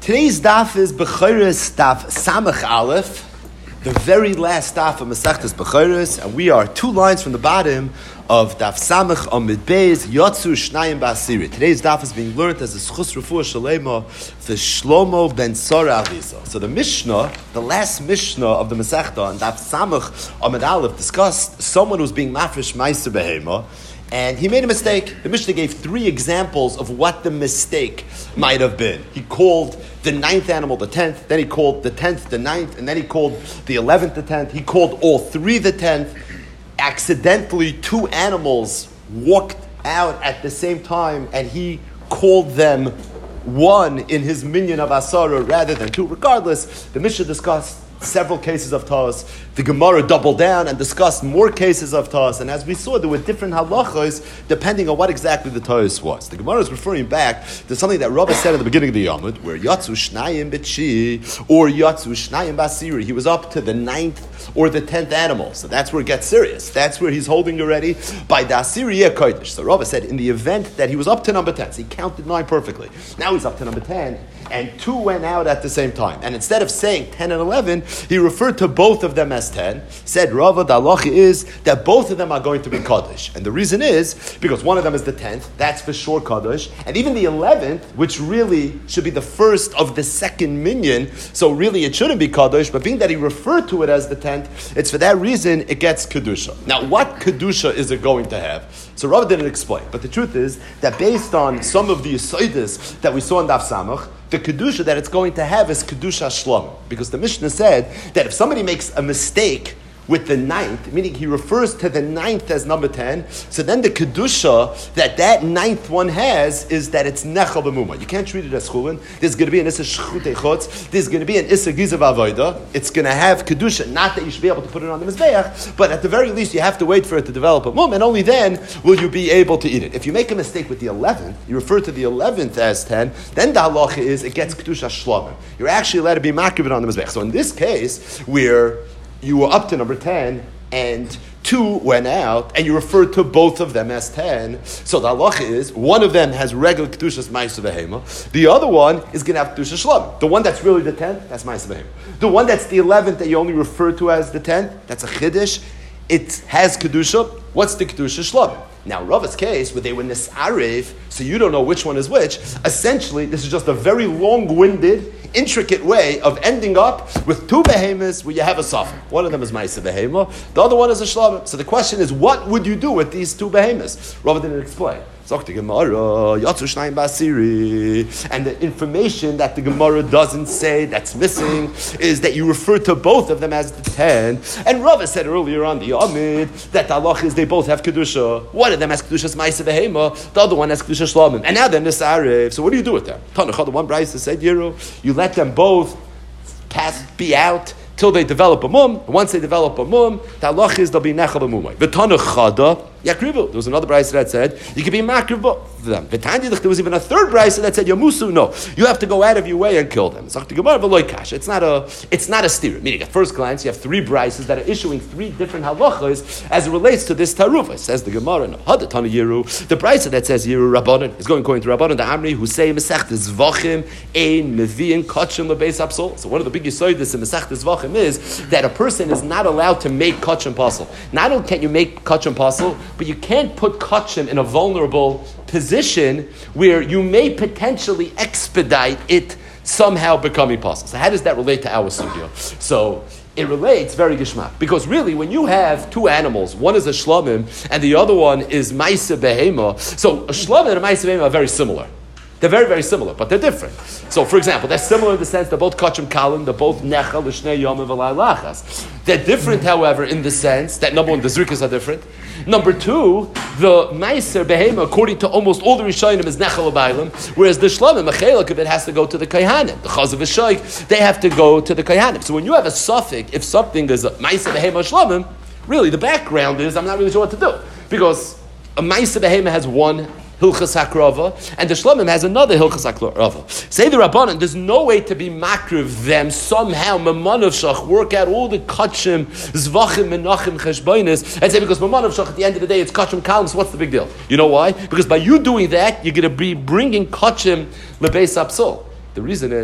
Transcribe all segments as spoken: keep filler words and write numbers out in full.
Today's daf is Bechoros daf Samach Aleph, the very last daf of Masechtas Bechoros, and we are two lines from the bottom of daf Samach Amid Beis Yotzu Shnayim Ba'asiri. Today's daf is being learned as a Schus Refuah Shalema for Shlomo ben Sora Aviza. So the Mishnah, the last Mishnah of the Masechta, and daf Samach Amid Aleph discussed someone who's being mafresh ma'aser behema. And he made a mistake. The Mishnah gave three examples of what the mistake might have been. He called the ninth animal the tenth, then he called the tenth the ninth, and then he called the eleventh the tenth. He called all three the tenth. Accidentally, two animals walked out at the same time, and he called them one in his minyan of Asara rather than two. Regardless, the Mishnah discussed several cases of Taos. The Gemara doubled down and discussed more cases of Taos. And as we saw, there were different halachos depending on what exactly the Taos was. The Gemara is referring back to something that Rava said at the beginning of the Yomud, where Yatzu Shnayim B'Tshi or Yatzu Shnayim B'Asiri. He was up to the ninth or the tenth animal. So that's where it gets serious. That's where he's holding already by the Asiri Kodesh. So Rava said in the event that he was up to number ten, so he counted nine perfectly. Now he's up to number ten, and two went out at the same time. And instead of saying ten and eleven, he referred to both of them as ten. Said Rava, the halacha is that both of them are going to be Kaddish. And the reason is because one of them is the tenth, that's for sure Kaddish. And even the eleventh, which really should be the first of the second minyan, so really it shouldn't be Kaddish, but being that he referred to it as the tenth, it's for that reason it gets Kedusha. Now, what Kedusha is it going to have? So Rava didn't explain, but the truth is that based on some of the Yesodis that we saw in Daf Samach, the Kedusha that it's going to have is Kedusha Shlom. Because the Mishnah said that if somebody makes a mistake with the ninth, meaning he refers to the ninth as number ten, so then the Kedusha that that ninth one has is that it's Nechal B'muma. You can't treat it as Chulin. There's going to be an Issa Shchutei Chutz. There's going to be an Issa Gizav Avodah. It's going to have Kedusha. Not that you should be able to put it on the Mizbeach, but at the very least you have to wait for it to develop a mum, and only then will you be able to eat it. If you make a mistake with the eleventh, you refer to the eleventh as ten, then the halacha is it gets Kedusha Shlomim. You're actually allowed to be makriv on the Mizbeach. So in this case, where you were up to number ten, and two went out, and you referred to both of them as ten. So the halacha is, one of them has regular Kedushas Ma'aser Behema, the other one is going to have Kedusha Shlom. The one that's really the tenth, that's Ma'aser Behema. The one that's the eleventh that you only refer to as the tenth, that's a Chiddush. It has Kedusha. What's the Kedusha Shlom? Now, Rava's case, where they were Nisarev, so you don't know which one is which, essentially, this is just a very long-winded, intricate way of ending up with two behemoths where you have a suffix. One of them is Ma'aser Behema, the other one is a Shlomim. So the question is, what would you do with these two behemoths? Rava didn't explain. And the information that the Gemara doesn't say, that's missing, is that you refer to both of them as the ten. And Rava said earlier on the Amid that the halach is they both have Kedusha. One of them has Kedusha's Ma'aser Behema, the other one has Kedusha Shlomim. And now they're Nisarev. So what do you do with them? Tanach, the one Brisa said, Yero, you let them both pass, be out, till they develop a mum. Once they develop a mum, the halach is they'll be nechal b'mumay. V'tanach chada yakrivu. There was another brisa that said you can be makriv for them. V'tanyidich, there was even a third brisa that said yamusu. No, you have to go out of your way and kill them. It's not a it's not a steer. Meaning, at first glance, you have three brises that are issuing three different halachas as it relates to this taruva. It says the Gemara no hadatana yiru. The brisa that says yiru rabbanon is going according to rabbanon the Amri who say mesechtes zvachim ein meviin kachim lebeis apsol. So one of the big yisoidis in mesechtes zvachim is that a person is not allowed to make kachim pasul. Not only can't you make kachim pasul, but you can't put kachim in a vulnerable position where you may potentially expedite it somehow becoming pasul. So how does that relate to our studio? So it relates very gishmak. Because really, when you have two animals, one is a shlomim and the other one is ma'aser behema, so a shlomim and a ma'aser behema are very similar. They're very, very similar, but they're different. So, for example, they're similar in the sense they're both kachim kalim, they're both nechal, l'shnei yom, and v'lai lachas. They're different, however, in the sense that, number one, the zrikas are different. Number two, the ma'aser behema, according to almost all the Rishonim, is nechal b'aylim, whereas the shlomim, a chelak of it has to go to the kayhanim. The chaz of a shaykh, they have to go to the kayhanim. So when you have a suffix, if something is a ma'aser behema shlomim, really the background is, I'm not really sure what to do. Because a ma'aser behema has one Hilchas Hakrava, and the Shlomim has another Hilchas Hakrava. Say the Rabbanan, there's no way to be makriv them somehow, Mamanav Shach, work out all the Kachim, Zvachim, Menachim, Cheshbainis, and say because Mamanav Shach, at the end of the day, it's Kachim Kalim, so what's the big deal? You know why? Because by you doing that, you're going to be bringing Kachim Lebeis Apsol. The reason is,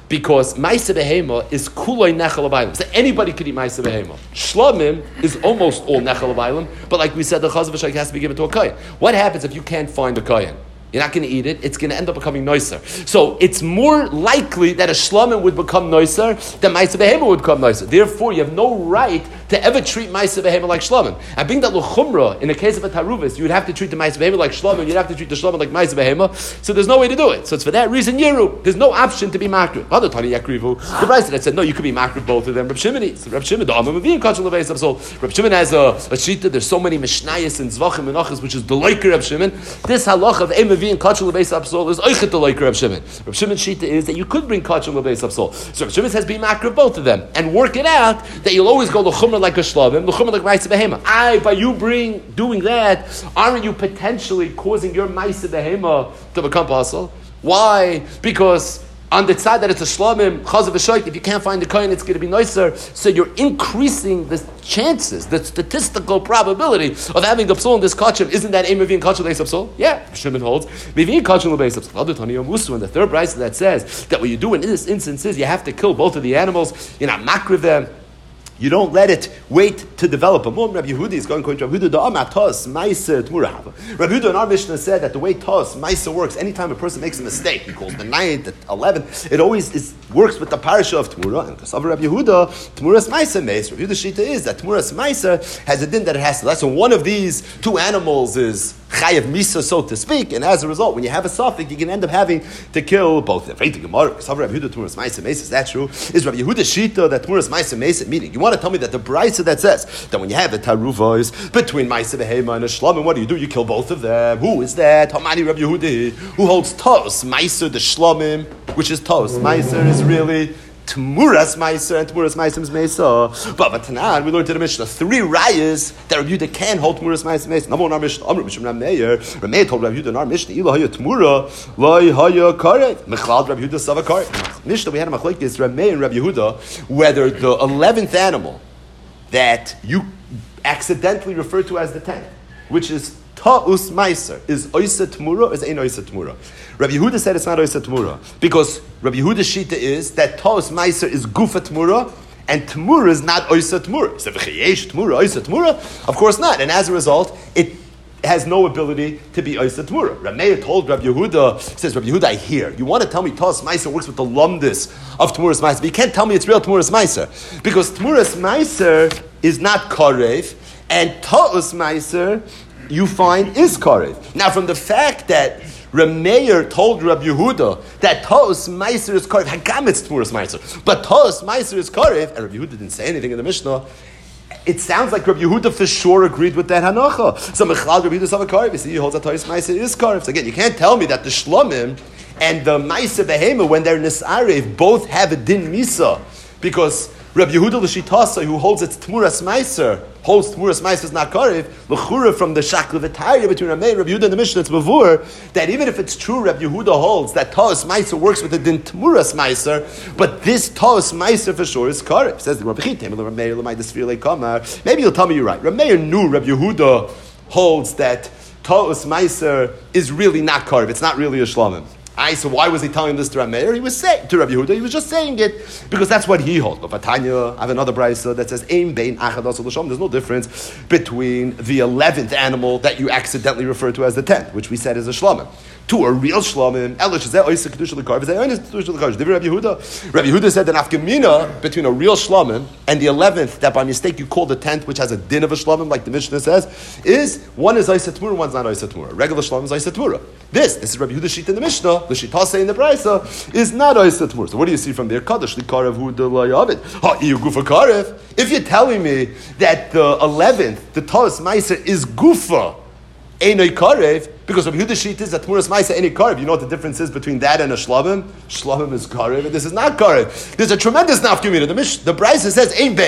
Because Maisa Behema is kuloi nechel abaylim. So anybody could eat Maisa Behema. Shlomim is almost all nechel abaylim, but like we said, the chaz v'shayk has to be given to a kohen. What happens if you can't find a kohen? You're not going to eat it. It's going to end up becoming noiser. So it's more likely that a shlomim would become noiser than Maisa Behema would become noiser. Therefore, you have no right to ever treat Maisa Behema like shlomim. And being that l'chumra, in the case of a taruvis, you would have to treat the Maisa Behema like shlomim. You'd have to treat the shlomim like Maisa Behema. So there's no way to do it. So it's for that reason, Yeru. There's no option to be makriv. Other Tani Yakrivu, the Brisa that said no, you could be makriv both of them. Reb Shimon is. Reb Shimon, the Amam Avim Kachel Leveis. So Reb Shimon has a, a shita. There's so many mishnayos and zvachim and achas, which is the loiker Reb Shimon. This halach of Eim Avim Kachel Leveis Absol is oichet the loiker Reb Shimon. Reb Shimon's shita is that you could bring Kachel Leveis Absol. So Reb Shimon says be makriv both of them and work it out that you'll always go l'chumra like a shlavim, l'chumra like Maisa Behema. I, by you bring doing that, aren't you potentially causing your Maisa Behema to become possible? Why? Because on the side that it's a shlamim, chaz v'shoik, if you can't find the kohen, it's going to be nicer. So you're increasing the chances, the statistical probability of having a psul in this kachim. Isn't that aim of being kachim leis psul? Yeah, Shimon holds. Maybe kachim leis psul. Other Tani Musu in the third brisa that says that what you do in this instance is you have to kill both of the animals. You're not makriv them. You don't let it wait to develop. A mum, Rabbi Yehudi is going to Rabbi Yehuda, Da'amah tos ma'aser t'mura. Rabbi Yehuda in our Mishnah said that the way tos ma'aser works, anytime a person makes a mistake, he calls the ninth, the eleventh, it always is, works with the parasha of t'mura. And because of Rabbi Yehuda, t'muras ma'aser meis. Rabbi Yehuda's shita is that t'muras ma'aser has a din that it has to. So one of these two animals is chayav misa, so to speak, and as a result, when you have a suffix, you can end up having to kill both. If Rabbi Yehuda t'muras ma'aser meis, is that true? Is Rabbi Yehuda's shita that t'muras ma'aser meis, meaning you want to tell me that the brisa that says that when you have a taruvos between Maisa Behema and a Shlamim, what do you do? You kill both of them. Who is that? Hamani Rabbi Yehudi, who holds Tos Maisa the Shlamim, which is Tos Maisa is really Tmuras Maisa, and Tmuras Maisa is Mesa. But Tanan, we learned in the Mishnah three rayas that Rabbi Yehuda can hold Tmuras Maisa Mesa. Number one, our Mishnah, Amr Mishum Rameir, Rameir told Rabbi Yehuda in our Mishnah, Ila Haya Tmura, Loi Haya Karev, Mechlad Rabbi Yehuda Sava Karev. Mishnah, we had a machlokes Rameir and Rabbi Yehuda, whether the eleventh animal that you accidentally refer to as the tenth, which is ta'us meiser, is oisa tmura or is ein oisa tmura? Rabbi Yehuda said it's not oisa tmura because Rabbi Yehuda's shita is that ta'us meiser is gufa tmura and tmura is not oisa tmura. He said v'chayesh tmura oisa tmura? Of course not, and as a result, it has no ability to be oisa tmura. Rameir told Rabbi Yehuda, says Rabbi Yehuda, I hear you want to tell me ta'us meiser works with the lumdis of tmuras meiser, but you can't tell me it's real tmuras meiser because tmuras meiser is not karev, and ta'us meiser you find is karev. Now, from the fact that Rameir told Rabbi Yehuda that ta'us meiser is karev, hagam it's tmuras meiser, but ta'us meiser is karev, and Rabbi Yehuda didn't say anything in the Mishnah. It sounds like Rabbi Yehuda for sure agreed with that hanacha. So Mechlal Rabbi Yehuda Sava Karev, you see, he holds that ta'us meiser is karev. So again, you can't tell me that the shlamim and the Maisa Behema, when they're Nisarev, both have a din misa, because Rabbi Yehuda l'shitasa, who holds its Tmuras Meiser, holds Tmuras Meiser is not Karev, l'chura from the Shakla V'Tayya between Rameh and Rabbi Yehuda in the Mishnah, it's Mavur, that even if it's true, Rabbi Yehuda holds that Ta'us Meiser works with the din Tmuras Meiser, but this Ta'us Meiser for sure is Karev. Says the Rabbi Chitem, Rameh l'may desfir le'kamar. Maybe you'll tell me you're right. Rameh knew Rabbi Yehuda holds that Ta'us Meiser is really not Karev, it's not really a Shlamim. I, so why was he telling this to Rameir? He was saying to Rabbi Yehuda, he was just saying it because that's what he holds. But Vatanya, I have another brisa that says Ein bein achadas l'shom. There's no difference between the eleventh animal that you accidentally refer to as the tenth, which we said is a shlamim, to a real shlamim. Elish zeh oisek kedusha l'karv. Zeh oisek kedusha l'karv. Rabbi Yehuda. Rabbi Yehuda said that afkamina between a real shlamim and the eleventh that by mistake you call the tenth, which has a din of a shlamim, like the Mishnah says, is one is oisek tmura, one's not oisek tmura. Regular shlamim is oisek tmura. This, this is Rabbi Yehuda's sheet in the Mishnah. The shitase in the brisa is not oisek tmura. So what do you see from there? Kadosh l'karev hu delayavit. Ha iyu gufa karev. If you're telling me that the eleventh, the ta'us meiser is gufa, einay karev, because Rabbi Yehuda's sheet is that tmuras meiser einay karev. You know what the difference is between that and a shlamim? Shlamim is karev, and this is not karev. There's a tremendous nafkamina. The Mish, the brisa says ein bein.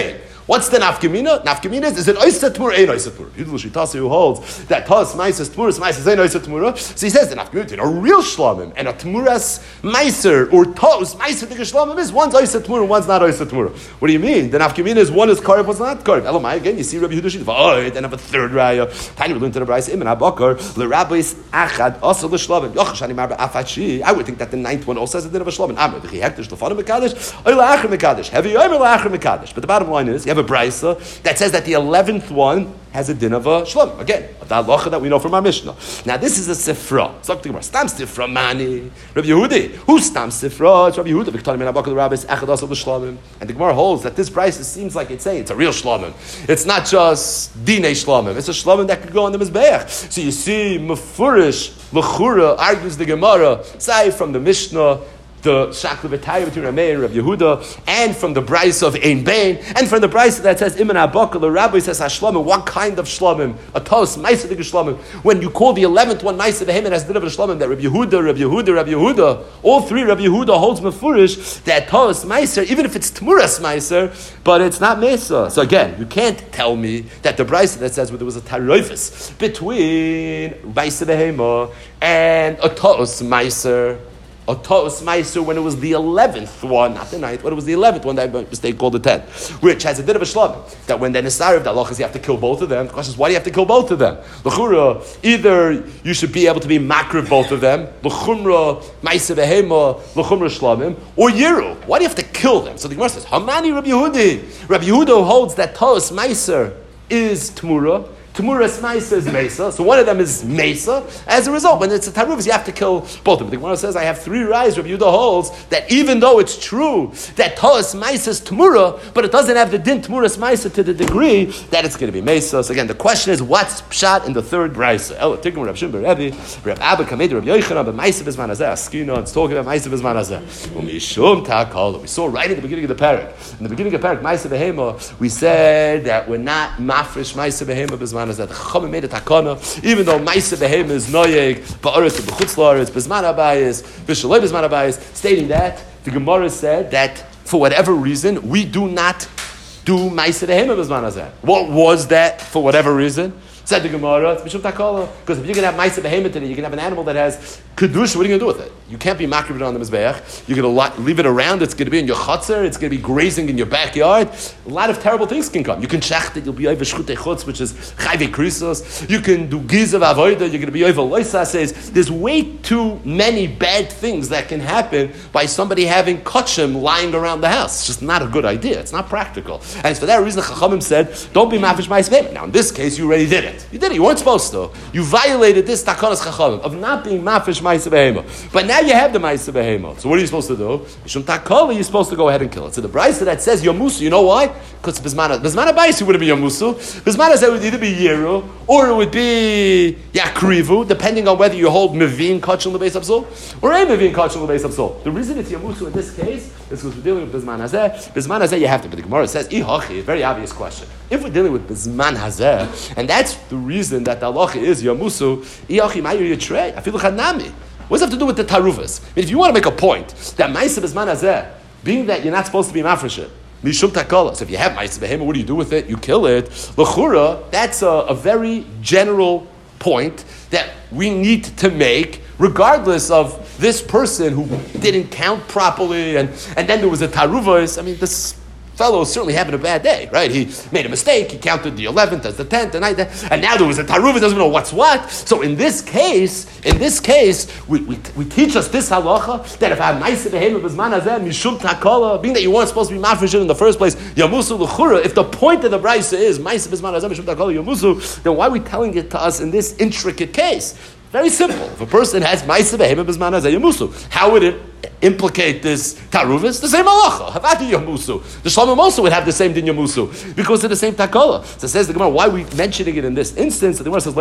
What's the nafkamina? Nafkamina is, is it oisa tmura, ein oisa tmura? Yudel Shitasi who holds that tas maisas tmuras maisas ein oisa tmura. So he says the nafkamina, a real shlamim and a tmuras maiser or tos maiser the shlamim is one's oisa tmura, one's not oisa tmura. What do you mean? The nafkamina is one is karev, one's not karev. Elamai again, you see Rabbi Yehuda Shitasi. Oh, then have a third raya. Tiny we learned to the Brayse Ibn Abakar leRabbis achad also l'shlamim yochashani marba afachi. I would think that the ninth one also has a din of a shlamim. Amr the hektish lefanu mekadesh or la'achar mekadesh. Heavy yomer la'achar mekadesh. But the bottom line is you have a braysa that says that the eleventh one has a din of a shlamim. Again, the halacha that we know from our Mishnah. Now this is a sifra. So talking about stam sifra mani. Rabbi Yehudi, who's stam sifra? It's Rabbi Yehuda. V'ktanim min abakal rabbis achad also l'shlamim. And the Gemara holds that this braysa seems like it's saying it's a real shlamim. It's not just dinei shlamim. It's a shlamim that could go on the mizbeach. So you see, mefurish l'chura argues the Gemara, say from the Mishnah, the Shakla B'tayah between Rameh and Rav Yehuda, and from the Brayse of Ein Bain, and from the Brayse that says Iman Abakal, the Rabbi says Hashlamim. What kind of shlamim? A tos Ma'aseh shlamim. When you call the eleventh one Ma'aseh Behemoth as din of a shlamim, that Rav Yehuda, Rav Yehuda, Rav Yehuda, all three Rav Yehuda holds mefurish that tos Ma'aseh, even if it's Tmuras Ma'aseh, but it's not Mesa. So again, you can't tell me that the Brayse that says well, there was a taroifus between Ma'aseh Behemoth and a tos Ma'aseh. A tos meiser when it was the eleventh one, not the ninth, when it was the eleventh one that I mistake called the tenth, which has a bit of a shlamim. That when they're nisarav, the halachas you have to kill both of them. The question is, why do you have to kill both of them? L'chura, either you should be able to be makriv both of them, l'chumra meiser behema, l'chumra shlamim, or yiru. Why do you have to kill them? So the Gemara says, Hamani Rabbi Yehudi. Rabbi Yehuda holds that tos meiser is tmura. Tmuras Mesa is Mesa, so one of them is Mesa. As a result, when it's a Taruvas, you have to kill both of them. The Gemara says, I have three rayas. Rabbi Yehuda holds that even though it's true that Toas Mesa is Tmura, but it doesn't have the din Tmuras Mesa to the degree that it's going to be Mesa. So again, the question is, what's Pshat in the third Brayse? El Tikkum Rav Shimon Rebbe, Rav Abba Kamed, Rav Yochanan, but Mesa Bizman Hazeh, Askina, it's talking about Mesa Bizman Hazeh. Umishum Ta'akol. We saw right at the beginning of the parak. In the beginning of the parak, Mesa Behema, we said that we're not mafresh Mesa Behema Bizman. That the Chachamim made a takana, even though Ma'aseh Behemoth is noyeg ba'aretz b'chutz la'aretz b'zman habayis b'shalei b'zman habayis, stating that the Gemara said that for whatever reason we do not do Ma'aseh Behemoth b'zman hazeh. What was that for whatever reason? Said the Gemara, it's Mishum Takala. Because if you're going to have Ma'aseh Behemoth today, you can have an animal that has Kedusha, what are you going to do with it? You can't be makriv it on the Mizbeach. You're going to leave it around, it's going to be in your chutzner, it's going to be grazing in your backyard. A lot of terrible things can come. You can shecht it, you'll be over shchutei chutz, which is chayve krisos. You can do gizav avoida, you're going to be over loisases. There's way too many bad things that can happen by somebody having kachim lying around the house. It's just not a good idea. It's not practical. And for that reason, the Chachamim said, don't be mafish Ma'aseh Behemoth. Now, in this case, you already did it. You did it. You weren't supposed to. You violated this takanas chachamim of not being mafish Ma'aseh Behemoth. But now you have the Ma'aseh Behemoth. So what are you supposed to do? Mishum takala, you're supposed to go ahead and kill it. So the brayse that says yomusu, you know why? Because bizmana bizmana bayis, it wouldn't be yomusu. Bizmana said it would either be yiru or it would be yakrivu, depending on whether you hold mevin kachel lebeis absul or a mevin kachel lebeis absul. The reason it's yomusu in this case is because we're dealing with bizman hazeh. Bizman hazeh, you have to. But the Gemara says ihachi, a very obvious question. If we're dealing with bizman hazeh, and that's the reason that the halacha is yamusu, ihachi ma'ir yitrei, afilu chanami. What does it have to do with the taruvas? I mean, if you want to make a point that ma'aseh bizman hazeh, being that you're not supposed to be mafresh it, mishum takala. So if you have ma'aseh behemoth, what do you do with it? You kill it. L'chura, that's a, a very general point that we need to make, regardless of this person who didn't count properly, and, and then there was a taruvas. I mean, this fellow is certainly having a bad day, right? He made a mistake. He counted the eleventh as the tenth, the ninth, and now there was a taruvah. Doesn't know what's what. So in this case, in this case, we, we, we teach us this halacha that if I have ma'aseh behemoth b'zman hazeh mishum takala, being that you weren't supposed to be mafresh in the first place, yamusu l'chura. If the point of the brayse is ma'aseh b'zman hazeh mishum takala yamusu, then why are we telling it to us in this intricate case? Very simple. If a person has ma'aseh behemoth b'zman hazeh yamusu, how would it implicate this taruvas? The same halacha. Havati yamusu. The shlamim also would have the same din yamusu because they're the same takala. So it says the Gemara, why are we mentioning it in this instance? The Gemara says,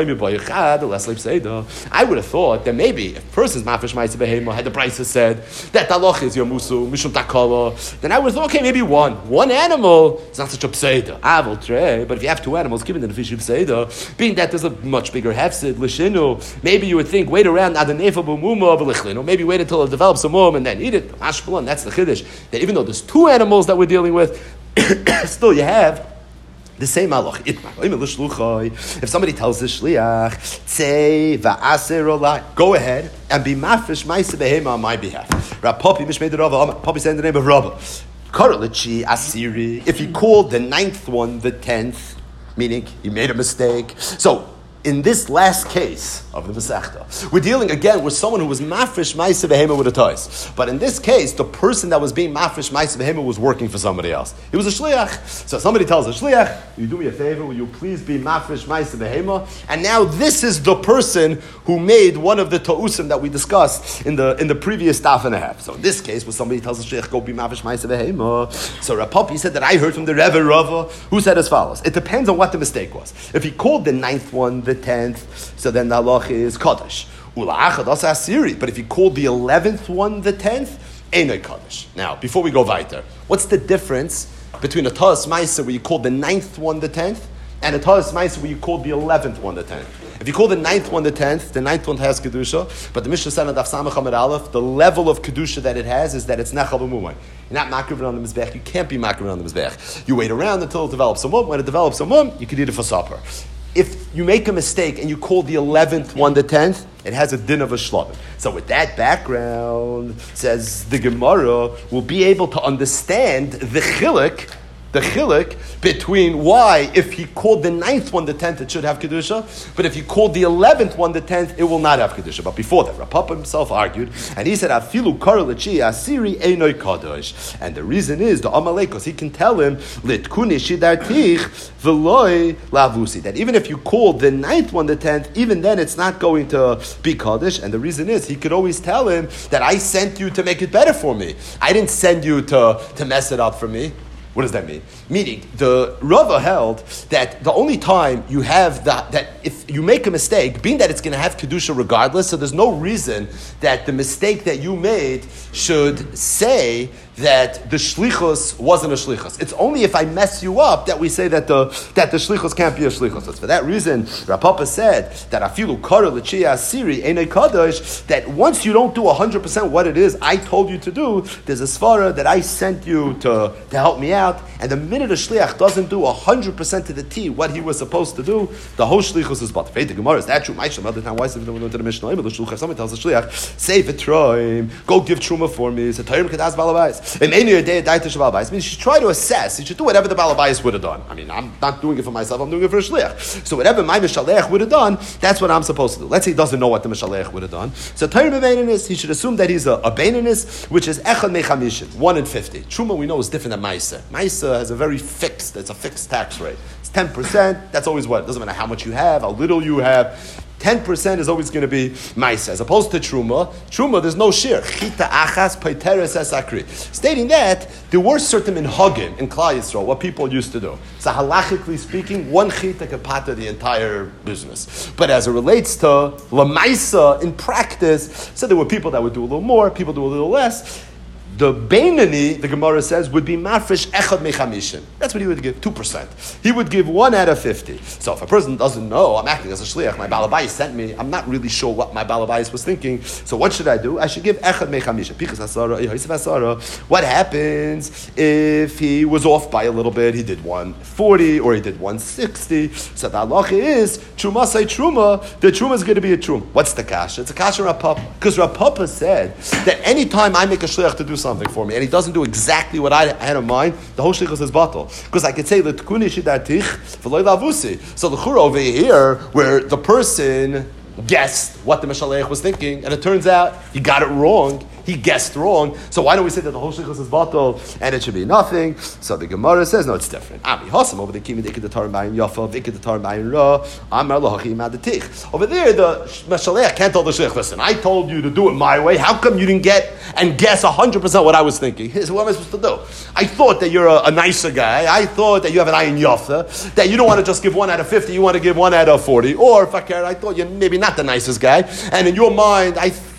I would have thought that maybe if a person's mafresh ma'aseh behemoth had the brayse said that halacha is yamusu mishum takala, then I would have thought, okay, maybe one. One animal is not such a pseida. Avol trey. But if you have two animals, given the fish of pseida, being that there's a much bigger hefsid, lishinu, maybe you would think, wait around, adanefa b'muma v'lichlinu, maybe wait until it develops some more and then eat it. Ashkelon, that's the chiddush. That even though there's two animals that we're dealing with, still you have The same malach. If somebody tells the shliach, "Tzei va'aser olai," go ahead and be mafresh ma'aseh behema on my behalf. Rav Papi mishmei the Rava. Papi said in the name of Rava. Karalichi asiri. If he called the ninth one the tenth, meaning he made a mistake. So in this last case of the Masechta, we're dealing again with someone who was mafresh ma'aseh behema with a tois. But in this case, the person that was being mafresh ma'aseh behema was working for somebody else. He was a shliach. So somebody tells a shliach, "You do me a favor, will you please be mafresh ma'aseh behema?" And now this is the person who made one of the ta'usim that we discussed in the in the previous daf and a half. So in this case, when somebody tells a shliach, "Go be mafresh ma'aseh behema," so Rav Papi said that I heard from the Rebbe Rava, who said as follows: it depends on what the mistake was. If he called the ninth one the tenth, so then the halach is kaddish. Ula'achad also asiri. But if he called the eleventh one the tenth, einay kaddish. Now, before we go weiter, what's the difference between a ta'as ma'aser where you called the ninth one the tenth and a ta'as ma'aser where you called the eleventh one the tenth? If you call the ninth one the tenth, the ninth one has kedusha, but the Mishnah said on Daf Samach Amud Aleph, the level of kedusha that it has is that it's nechal b'mumay. You're not makriv on the mizbech. You can't be makriv on the mizbech. You wait around until it develops a mum. When it develops a mum, you can eat it for supper. If you make a mistake and you call the eleventh one the tenth, it has a din of a shlavim. So with that background, says the Gemara, will be able to understand the chiluk, the chiluk between why, if he called the ninth one the tenth, it should have kedusha, but if he called the eleventh one the tenth, it will not have kedusha. But before that, Rav Papa himself argued, and he said, "Afilu karalichi asiri einoi kadosh," and the reason is the Amalekos. He can tell him litkuni shidartich v'loi lavusi, that even if you called the ninth one the tenth, even then it's not going to be kadosh. And the reason is he could always tell him that I sent you to make it better for me. I didn't send you to to mess it up for me. What does that mean? Meaning, the Rava held that the only time you have that, that if you make a mistake, being that it's going to have Kedusha regardless, so there's no reason that the mistake that you made should say that the shlichus wasn't a shlichus. It's only if I mess you up that we say that the that the shlichus can't be a shlichus. So for that reason, Rav Papa said that afilu kara l'chia asiri einei kadosh, that once you don't do one hundred percent what it is I told you to do, there's a svara that I sent you to, to help me out, and the minute a shliach doesn't do one hundred percent to the T what he was supposed to do, the whole shlichus is bought. The Gemara is that true? Other time, why is it when we went to the Mishnah? If somebody tells the shliach, save it, troim, go give truma for me. It's a tayrim kedas balabais. It means you should try to assess. You should do whatever the balabais would have done. I mean, I'm not doing it for myself. I'm doing it for a shliach. So whatever my mishalech would have done, that's what I'm supposed to do. Let's say he doesn't know what the mishalech would have done. So tayrim beininus, he should assume that he's a, a beininus, which is echad mechamishin, one in fifty. Truma we know is different than ma'aser. Ma'aser has a very fixed. It's a fixed tax rate. It's ten percent. That's always what. It doesn't matter how much you have, how little you have. ten percent is always going to be ma'aser. As opposed to truma, truma there's no shir. Chita achas paiteres esakri. Stating that there were certain minhagim in Klal Yisrael, what people used to do. So halachically speaking, one chita could pata the entire business. But as it relates to lamaisa in practice, so there were people that would do a little more, people do a little less. The Beinani, the Gemara says, would be mafresh echad mechamishin. That's what he would give, two percent. He would give one out of fifty. So if a person doesn't know, I'm acting as a shliach, my balabais sent me, I'm not really sure what my balabais was thinking, so what should I do? I should give echad mechamishin. Pichas hasara, yosef hasara. What happens if he was off by a little bit, he did one forty, or he did one sixty? So the halacha is, truma say truma, the truma is going to be a truma. What's the kasha? It's a kasha Rav Papa. Because Rav Papa said that anytime I make a shliach to do something, something for me, and he doesn't do exactly what I had in mind, the whole shlichus is batal. Because I could say l'tkuni shidatich v'loy lavusi. So the chura over here, where the person guessed what the Mishalech was thinking, and it turns out he got it wrong. He guessed wrong. So why don't we say that the whole shlichus is batal and it should be nothing? So the Gemara says, no, it's different. Ami hasam over the kimi dikid the tar ba'in yafa vikid the tar ba'in ra amar lahachi madatich. Over there, the Mishalech can't tell the shliach, listen, I told you to do it my way. How come you didn't get and guess one hundred percent what I was thinking? So what am I supposed to do? I thought that you're a, a nicer guy. I thought that you have an ayin yafa, that you don't want to just give one out of fifty, you want to give one out of forty. Or, fakir, I thought you're maybe not the nicest guy. And in your mind, I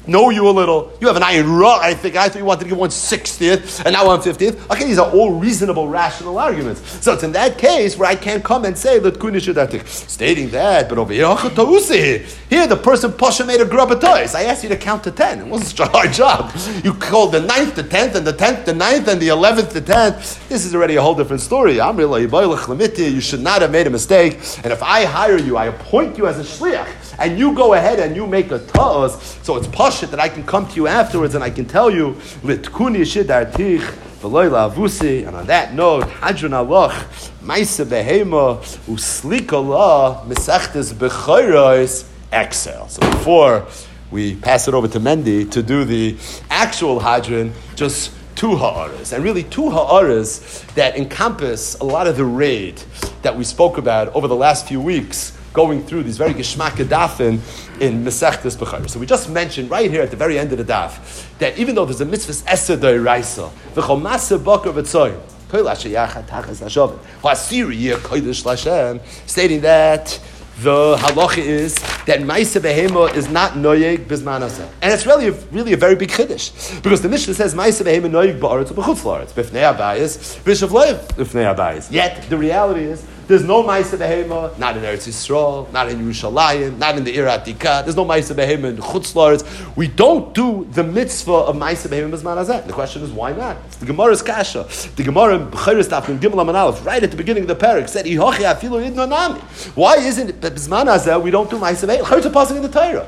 know you a little. You have an iron rug, I think. I thought you wanted to give one sixtieth, and now one fiftieth. Okay, these are all reasonable, rational arguments. So it's in that case where I can't come and say, stating that, but over here, here the person Pasha made a grubatois. I asked you to count to ten. It wasn't such a hard job. You called the ninth the tenth, and the tenth the ninth, and the eleventh the tenth. This is already a whole different story. You should not have made a mistake. And if I hire you, I appoint you as a shliach, and you go ahead and you make a ta'os, so it's pashut that I can come to you afterwards and I can tell you, litkuni shidartich v'loy la'avusi. And on that note, hadrun aloch, ma'isa behema uslika la mesechtes b'chayros exhale. So before we pass it over to Mendy to do the actual hadrun, just two ha'aras, and really two ha'aras that encompass a lot of the raid that we spoke about over the last few weeks, going through these very geschmacke dafin in Mesechtes Bechayros. So we just mentioned right here at the very end of the daf that even though there's a mitzvahs esed d'oraisa, v'chol maseh bakar v'tzoyim, kol asher yachad tachas hashavet, ha'asiri yeh kodesh l'Hashem, stating that the halacha is that Ma'aseh Behema is not noyeg bizman hazeh. And it's really a, really a very big chiddush. Because the Mishnah says Ma'aseh Behema noyeg ba'aretz u'b'chutz la'aretz. B'fnei habayis, v'shav lo'ev b'fnei habayis. Yet, the reality is, there's no Ma'aseh Behema, not in Eretz Yisrael, not in Yerushalayim, not in the Ir Atikah. There's no Ma'aseh Behema in Chutz La'aretz. We don't do the mitzvah of Ma'aseh Behema bizman hazeh. The question is, why not? It's the Gemara's kasha. The Gemara in B'chayros Daf in Gimel Amud Aleph, right at the beginning of the parak, said, Ihochi afilu yidno nami. Why isn't it that bizman hazeh we don't do Ma'aseh Behema? Chayros are passing in the Torah.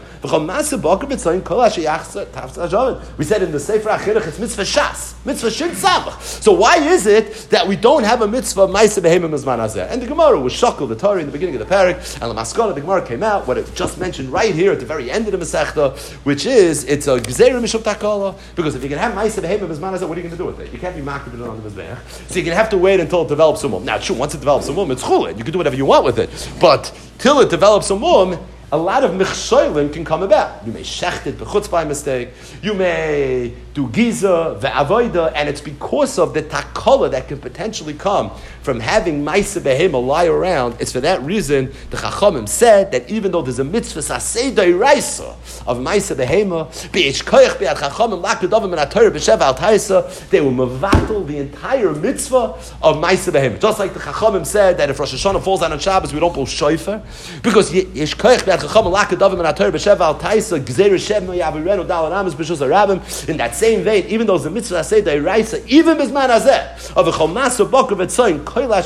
We said in the Sefer HaChinuch, it's mitzvah shas, mitzvah shin samach. So why is it that we don't have a mitzvah of Ma'aseh Behema bizman hazeh? And the Gemara was shakal the Torah in the beginning of the parak, and the Maskana, the Gemara came out, what it just mentioned right here at the very end of the Masechta, which is, it's a Gzeira Mishum Takala, because if you can have Ma'aseh Behema bizman hazeh, what are you going to do with it? You can't be makbid it on the Mizbeach. So you're going to have to wait until it develops a mum. Now, true, once it develops a mum, it's chulin. You can do whatever you want with it. But till it develops a mum, a lot of michsholim can come about. You may shecht it b'chutz by mistake. You may do giza, ve'avoida, and it's because of the takala that can potentially come from having Ma'aseh Behema lie around. It's for that reason the Chachamim said that even though there's a mitzvah sasei d'oraisa of Ma'aseh Behema, be'ich koyach be'ad Chachamim lakadavim and aTorah b'sheva al taisa, they will mevatel the entire mitzvah of Ma'aseh Behema. Just like the Chachamim said that if Rosh Hashanah falls out on Shabbos, we don't blow shofar, because yesh koyach be'ad Chachamim lakadavim and aTorah b'sheva al taisa, gzeir shem no yavirenu dal anamis b'shus harabim. In that same vein, even though the mitzvah sasei d'oraisa, even bizman hazeh of a chomas b'okar v'tzoyin, but at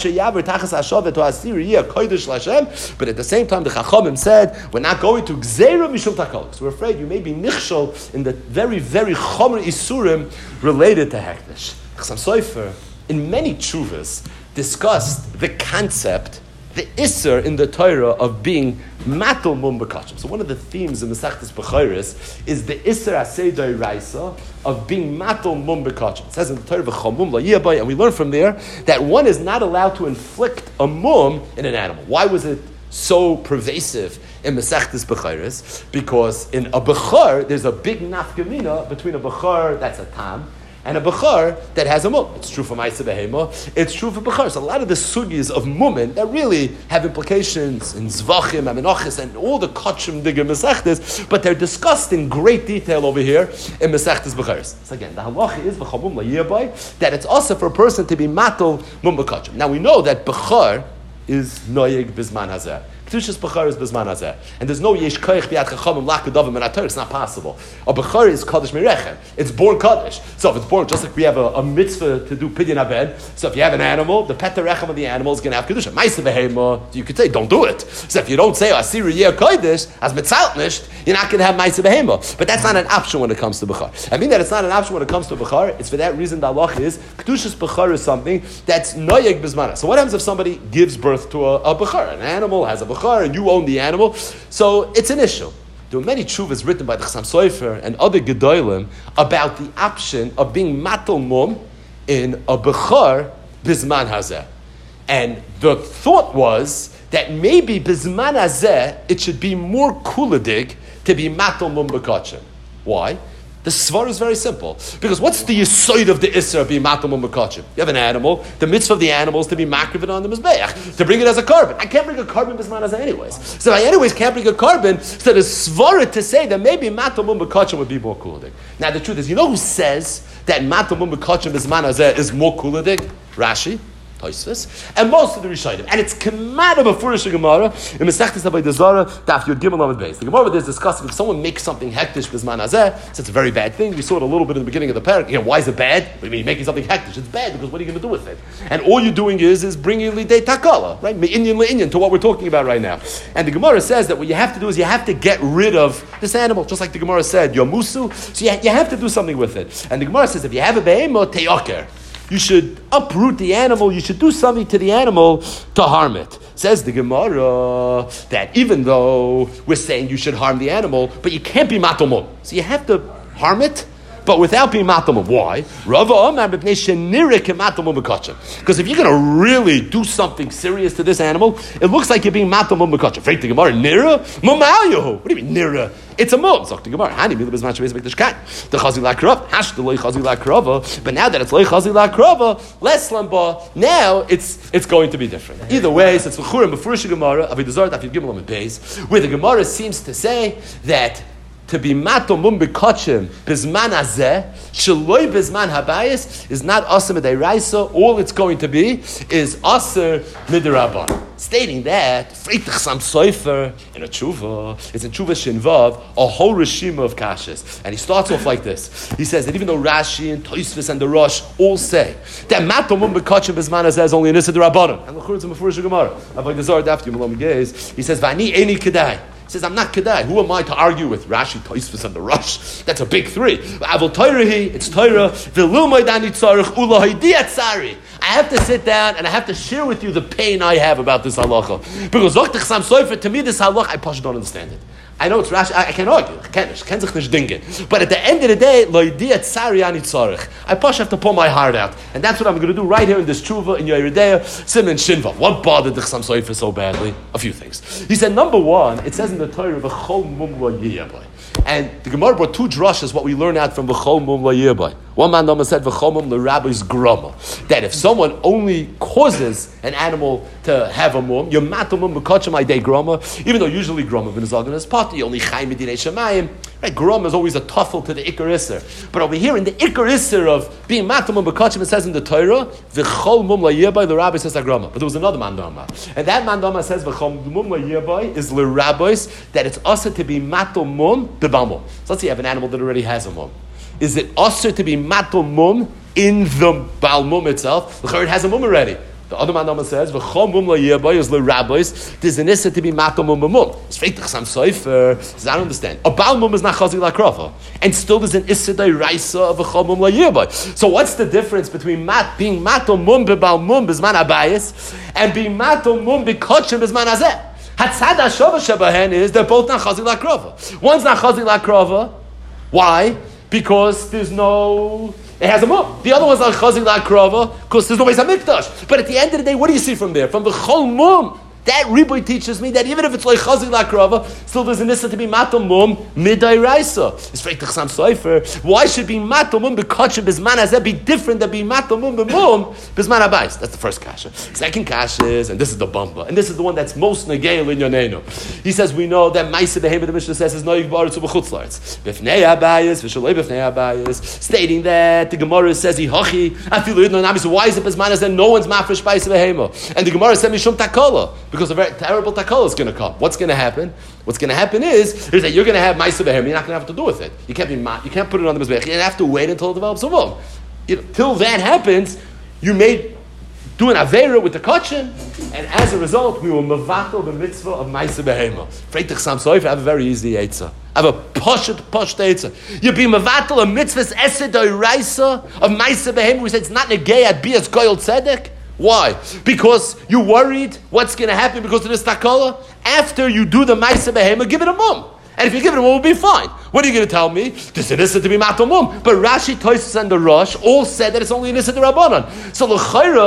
the same time, the Chachamim said, we're not going to Gzeira Mishum Takal, because we're afraid you may be nichshol in the very, very Chomer Isurim related to Hekdesh. Chassam Sofer, in many tshuvas, discussed the concept, the Isser in the Torah of being Matal Mum B'Kachim. So one of the themes in the Mesechtes Bechayros is the Isser Asei D'Oraisa of being Matal Mum B'Kachim. It says in the Torah, V'chamum La'yabay, and we learn from there that one is not allowed to inflict a mum in an animal. Why was it so pervasive in Mesechtes Bechayros? Because in a Bechar, there's a big nafkamina between a Bechar that's a tam and a Bechar that has a mum. It's true for Ma'aseh Behema, it's true for Bechar. So a lot of the sugis of mumin that really have implications in Zvachim, Aminochis, and all the Kachim Digger Mesechtes, but they're discussed in great detail over here in Mesechtes Becharos. So again, the halacha is V'chamum La'yirbai, that it's also for a person to be Matal Mum B'Kachim. Now we know that Bechar is Noyeg Bizman Hazeh. Kedushas Bechar is Bizman Hazeh. And there's no Yesh Koyach B'yad Chachamim Lakadavim and Atar. It's not possible. A Bechar is Kaddish Mirechem. It's born Kaddish. So if it's born, just like we have a, a mitzvah to do Pidyon Aved, so if you have an animal, the Pet Rechem of the animal is going to have Kedusha. Ma'aseh Behema, you could say, don't do it. So if you don't say Asiri Yeh Kodesh, as Mitzaltnisht, you're not going to have Ma'aseh Behema. But that's not an option when it comes to Bechar. I mean that it's not an option when it comes to Bechar. It's for that reason the halach is, Kedushas Bechar is something that's Noyeg Bizmana. So what happens if somebody gives birth to a, a Bechar? An animal has a Bechar and you own the animal. So it's an issue. There were many tshuvas written by the Chassam Sofer and other Gedolim about the option of being Matal Mum in a Bechar Bizman Hazeh. And the thought was that maybe Bizman Hazeh it should be more kuladig to be Matal Mum B'Kachim. Why? The svar is very simple. Because what's the yisoid of the isser of being matal mum b'kachim? You have an animal, the mitzvah of the animal is to be makriv on the mizbeach, to bring it as a carbon. I can't bring a carbon bisman as anyways. So I anyways can't bring a carbon, so the svar to say that maybe matal mum b'kachim would be more kuladik. Now the truth is, you know who says that matal mum b'kachim bisman is more kuladik? Rashi. And most of the Rishonim. And it's Kamada B'furish Gemara in Mesechtes Avodah Zarah Daf Yud Gimel Lamed Beis. The Gemara is discussing if someone makes something hektish b'zman hazeh, so it's a very bad thing. We saw it a little bit in the beginning of the parak. You know, why is it bad? What do you mean, making something hektish? It's bad because what are you going to do with it? And all you're doing is is bringing lidei takala, right? Me'inyan le'inyan, to what we're talking about right now. And the Gemara says that what you have to do is you have to get rid of this animal, just like the Gemara said, yomusu. So you, you have to do something with it. And the Gemara says if you have a behemoth, te'oker, you should uproot the animal, you should do something to the animal to harm it. Says the Gemara that even though we're saying you should harm the animal, but you can't be matomum. So you have to harm it, but without being matomum. Why? Because if you're going to really do something serious to this animal, it looks like you're being matomum b'kachim. Freit the Gemara, nira? Mumalyahu. What do you mean, nira? It's a mum. Zok the Gemara. Hani milah b'zman shebeiz b'kdishkan. The chazi la'krava. Hash the loy chazi la'krava. But now that it's loy chazi la'krava, less lamba. Now it's it's going to be different. Either way, so it's v'churim b'furish Gemara Avodah Zarah Daf Yud Gimel Lamed Beis, where the Gemara seems to say that to be mato mum b'kachim bizman hazeh sheloi bizman habayis is not aser midiraisa. All it's going to be is aser midirabban. Stating that freitich sam soifer in a tshuva, it's in tshuva shinvav, a whole reshima of kashas, and he starts off like this. He says that even though Rashi and Tosfos and the Rosh all say that mato mum b'kachim bizman hazeh is only an issa d'rabbanan, and the Churutz in Mefurish Gemara Avodah Zarah Daf Yud Gimel Lamed Beis, he says v'ani eni kedai. He says, I'm not Kedai. Who am I to argue with? Rashi, Tosfos, and the Rosh. That's a big three. Avol Toirahi, it's Torah. V'lumaydani tzarich ulahaidi atzari. I have to sit down and I have to share with you the pain I have about this halacha. Because Zoktech Sam Sofer, to me this halacha, I push don't understand it. I know it's Rashi, I, I can't argue. I can't, I can't. But at the end of the day, I push have to pull my heart out. And that's what I'm going to do right here in this tshuva in Yeridea, Simon Shinva. What bothered the Chasam Sofer so badly? A few things. He said, number one, it says in the Torah, V'chol mum lo yiyabay. And the Gemara brought two drushes, what we learn out from V'chol mum lo yiyabay. One man Dama said, V'chol mum lo rabbi's grama. That if someone only causes an animal to have a mum, you're mato mum b'kachim ay day grama, even though usually grama v'nizagin is party, only chay medinei shemayim. Right, grama is always a tuffle to the ikar isser. But over here in the ikar isser of being mato mum b'kachim, it says in the Torah, V'chol mum lo yiyabay, the rabbi says grama. But there was another man Dama. And that man Dama says, V'chol mum lo yiyabay is le rabbis, that it's also to be mato mum b'bamum. So let's say you have an animal that already has a mum. Is it also to be mato mum in the bal mum itself? The chayrit has a mum already. The other man Nama says, "V'chol mum la yiyabay is le rabbis." There's an issa to be mato mum b'mum. It's freitich sam soifer. Says I don't understand. A bal mum is not chazi la'krava, and still there's an issa d'iraisa of v'chol mum la yiyabay. So what's the difference between mat being mato mum b'bal mum b'zman abayis and being mato mum b'kochim b'zman hazeh? Hatzad hashova shebahen is they're both not chazi la'krava. One's not chazi la'krava. Why? Because there's no, it has a mum. The other one's not chazi la'krava because there's no Beis HaMikdash. But at the end of the day, what do you see from there? From the chol mum. That riboy teaches me that even if it's like chazi la'krava, still there's an issa to be mato mum midai raisa. It's freitich sam soifer. Why should be mato mum b'kachim b'zman hazeh be different than being mato mum b'mum b'zman habayis? That's the first kasha. Second kasha is, and this is the bumper, and this is the one that's most negeil in yonenu. He says we know that ma'aseh behemoth the Mishnah says is noyig ba'aretz u'b'chutzlaretz b'fnei habayis v'shaloi b'fnei habayis, stating that the Gemara says hihachi afilu yidno nami. So why is it b'zman hazeh no one's mafresh ma'aseh behemoth? And the Gemara said mishum takala. Because a very terrible takala is going to come. What's going to happen? What's going to happen is, is that you're going to have ma'aseh behem. You're not going to have to do with it. You can't be ma- you can't put it on the mizbech. You have to wait until it develops a mum. You know, till that happens, you may do an avera with the kachin, and as a result, we will mevatel the mitzvah of ma'aseh behem. Freitich sam soif, I have a very easy eitzah. I have a poshet poshet eitzah. You be mevatel a mitzvah's esed oiraisa of ma'aseh behem. We said it's not negay at bias goyel tzedek. Why? Because you're worried what's going to happen because of this takala. After you do the ma'aseh behema, give it a mum. And if you give it a mum, it will be fine. What are you going to tell me? This is an issa to be mato mum. But Rashi, Tosfos, and the Rosh all said that it's only an issa to Rabbanan. So l'chayra,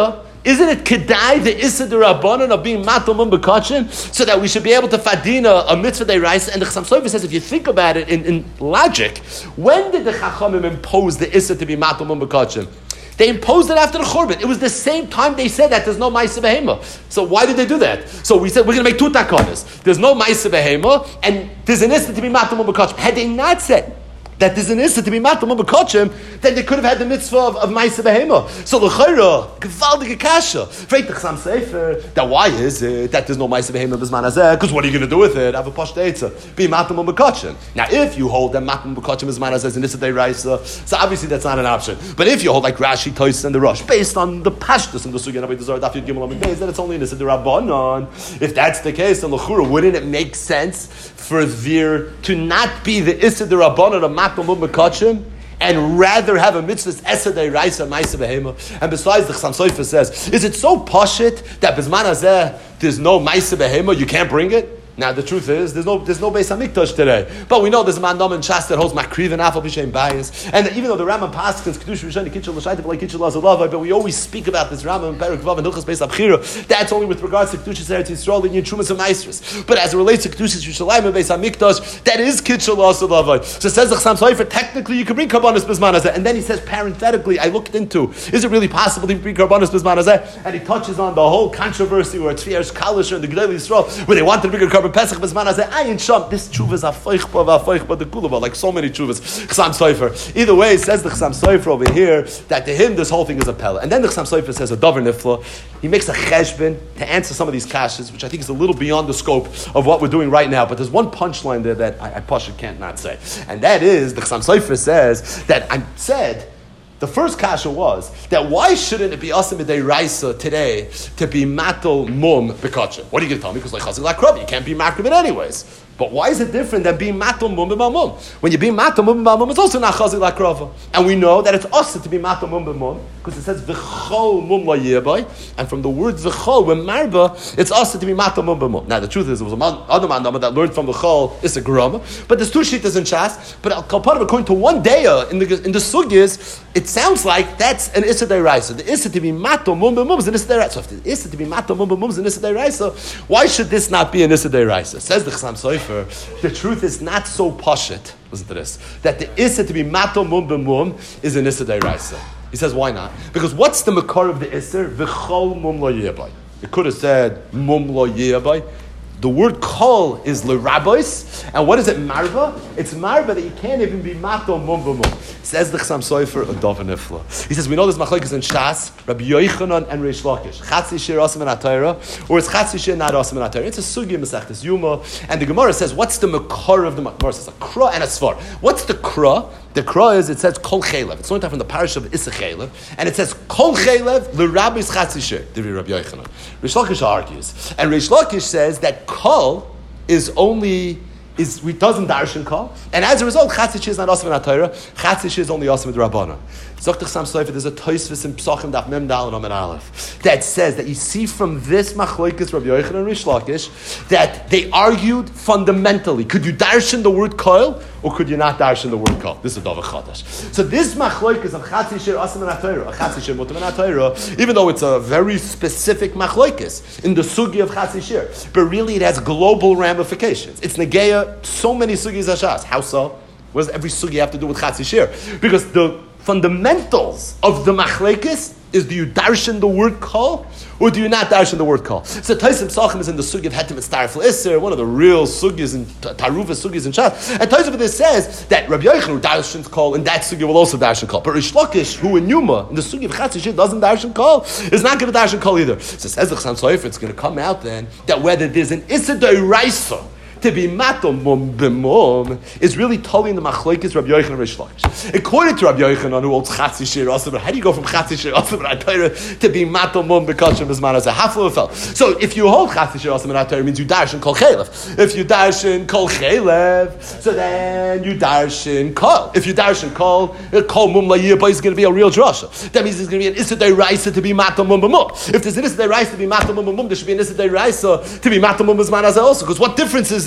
Isn't it kedai the issa d'Rabbanan of being matal mum b'kachim, so that we should be able to fadina a mitzvah deraisa? And the Chassam Sofer says, if you think about it in, in logic, when did the Chachamim impose the issa to be matal mum b'kachim? They imposed it after the Churban. It was the same time they said that there's no Ma'aseh Behema. So why did they do that? So we said we're going to make two takanas. There's no Ma'aseh Behema, and there's an issa to be matal mum b'kachim. Had they not said that there's an issa to be matal mum b'kachim, then they could have had the mitzvah of, of Ma'aseh Behema. So l'chayra, gewaldige kasha. Freit the Chassam Sofer, that why is it that there's no Ma'aseh Behema b'zman hazeh? Because what are you going to do with it? Have a pashta eitzah. Be matal mum b'kachim. Now, if you hold that matal mum b'kachim b'zman hazeh is an issa deiraisa, so obviously that's not an option. But if you hold like Rashi, Toys, and the Rosh, based on the pashtus and the sugya Nabi Dezor Daf Yud Gimel Amid Beis, then it's only an issa derabbanan. If that's the case, then l'chura, wouldn't it make sense for there to not be the issa derabbanan of matal mum b'kachim, and rather have a mitzvah esa deiraisa ma'aseh behema? And besides, the Chassam Sofer says, is it so pashit that b'zman hazeh there's no ma'aseh behema, you can't bring it? Now the truth is, there's no there's no Beis Hamikdash today, but we know there's a man Nom and Shas that holds Makriv and Afal B'Shem Bias, and even though the Rambam Paskins Kedusha Rishoni Kitchel L'Shayte B'Lei Kitchel L'Azalavai, but we always speak about this Rambam and Perek Vav and Hilchos Beis Abchira. That's only with regards to Kedusha Eretz Yisrael and Yitrumas and Maestris. But as it relates to Kedusha Yerushalayim and Beis Hamikdash, that is Kitchel L'Azalavai. So says the Chassam Sofer, technically you can bring Karbanos B'Zman Hazeh, and then he says parenthetically, I looked into, is it really possible to bring Karbanos B'Zman Hazeh? And he touches on the whole controversy where Tzviyash Kalisher and the Gedei Yisrael, where they wanted to bring a Karban Pesach B'Zman Hazeh. Ayin Sham, this tshuva is afeichba v'afeichba the kulava, like so many tshuvas. Chassam Sofer. Either way, says the Chassam Sofer over here that to him this whole thing is a pella. And then the Chassam Sofer says a davar nifla. He makes a cheshbon to answer some of these kashas, which I think is a little beyond the scope of what we're doing right now. But there's one punchline there that I, I pasha can't not say, and that is the Chassam Sofer says that I said. The first kasha was that why shouldn't it be asim b'dei raisa today to be matal mum b'kachim? What are you going to tell me? Because like chazik lakrabi, you can't be makriv it anyways. But why is it different than being matal mum b'mam? When you be matal mum b'mam, it's also not chazik lakrava. And we know that it's also to be matal mum b'mam because it says v'chol mum la yirbai, and from the word v'chol when marba, it's also to be matal mum b'mam. Now the truth is, there was a man, other man that learned from v'chol is a grama, but there's two shittas in Shas. But al kalpanim, according to one daya in the in the sugyas, it sounds like that's an issa deiraisa. The issa to be matal mum b'mam is an issa deiraisa. So if the issa to be matal mum b'mam is an issa deiraisa, why should this not be an issa deiraisa? Says the Chassam Sofer. The truth is not so pashit, listen to this, that the issa to be matal mum b'mum is an issa deiraisa. He says, why not? Because what's the makar of the issa? V'chol mum lo yirbai. It could have said mum lo yirbai. The word kol is l'rabbis, and what is it, marva? It's marva that you can't even be matal mum b'mum. Says the Chassam Sofer, a davar nifla. He says, we know there's machlokes in Shas, Rabbi Yochanan and Reish Lakish. Chatzi shir asim in Atayra, or it's chatzi shir not asim in Atayra. It's a sugya mesechtes Yuma, and the Gemara says, what's the makar of the Gemara? Says a kra and a svar. What's the kra? The kra is, it says kol chaylev. It's only time from the parish of Issa chaylev, and it says kol chaylev l'rabbis chatzi shir. Divi Rabbi Yochanan. Reish Lakish argues, and Reish Lakish says that kol is only is we doesn't darshan kol, and as a result, chatzich is not asim in Atayra. Chatzich is only asim with Rabbana. Zok Chassam Sofer, there's a Tosfos in Psachim Daf Mem Dal and Amen Aleph that says that you see from this machlokes Rabbi Yochanan and Reish Lakish that they argued fundamentally: could you darshan the word kol or could you not darshan the word kol? This is a davar chadash. So this machlokes of chatzich shir asim in Atayra, chatzich shir mutam in Atayra, even though it's a very specific machlokes in the sugi of chatzich shir, but really it has global ramifications. It's negeya so many sugis hashas. How so? What does every sugi have to do with chatzich shir? Because the fundamentals of the machlekes is, do you darshan the word kol or do you not darshan the word kol? So Taisim Psachim is in the sugi of Hetem Mitztaref L'Isser, one of the real sugis and Taruva sugis in Shas. And Taisim this says that Rabbi Yochanan who darshans kol in that sugi will also darshan kol. But Reish Lakish, who in Yuma in the sugi of Chatzis Shir doesn't darshan kol, is not going to darshan kol either. So says the Chassam Sofer, it's going to come out then that whether there's an Issa D'Oraisa to be matal mum b'mum is really telling the machlokes Rabbi Yochanan and Reish Lakish. According to Rabbi Yochanan, who holds chatzi shir asim, how do you go from chatzi shir asim and atayra to be matal mum b'kachim b'zman as a hafla fell? So if you hold chatzi shir asim and atayra, means you darshan kol chaylev. If you darshan kol chaylev, so then you darshan kol. If you darshan kol, kol mum la'yirba is going to be a real drasha. That means there's going to be an issa deiraisa to be matal mum b'mum. If there's an issa deiraisa to be matal mum b'mum, there should be an issa deiraisa to be matal mum b'zman as also. Because what difference is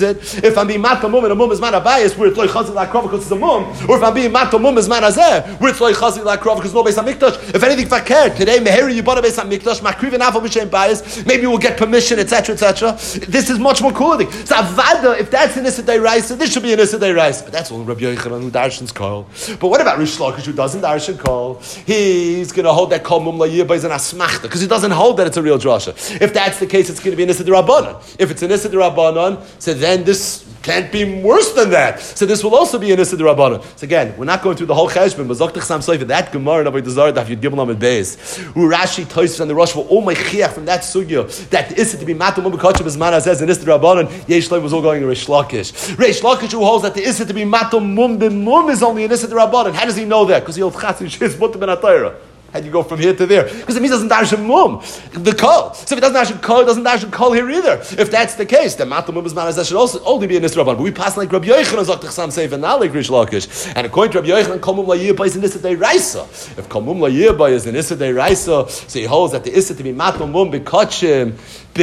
is it? If I'm being matal mum and a mum is man abayis, where it's like chazi lakrov because it's a mum, or if I'm being matal mum is man azeh, where it's like chazi lakrov because no beis hamikdash. If anything fakir today, meheri you bought a beis hamikdash, makriv and afal b'shem bias, maybe we'll get permission, et cetera, et cetera. This is much more cooler. So avada, if that's an issa deraisa, this should be an issa deraisa. But that's only Rabbi Yochanan who darshans kol. But what about Rish Lakish who doesn't darshan kol? He's going to hold that kol mum layibah is an asmachta because he doesn't hold that it's a real drasha. If that's the case, it's going to be an issa derabanan. If it's an issa derabanan, so then this can't be worse than that. So this will also be an issa derabanan. So again, we're not going through the whole cheshbon, but zoktach sam soifa, that gemara of Avodah Zarah, Yud Gimel Amud Beis, who Rashi, Tosfos, and the Rosh were all mechiach from that sugya that the issa to be matam mubakachim as mana says an issa derabanan. Yesh Leib was all going to Reish Lakish. Reish Lakish who holds that the issa to be matam mum b'mum is only an issa derabanan. How does he know that? Because he holds chatzim shiz mutam ben atayra. How do you go from here to there? Because it means it doesn't dash a mum, the kol. So if it doesn't dash a kol, it doesn't dash a kol here either. If that's the case, then matam mum b'zman that should also only be an issa derabanan. But we pass like Rabbi Yochanan zoktach sam seif and not like Reish Lakish. And according to Rabbi Yochanan, kol mum la'yirba is an issa deiraisa. If kol mum la'yirba is an issa deiraisa, so he holds that the issa to be matam mum b'kachim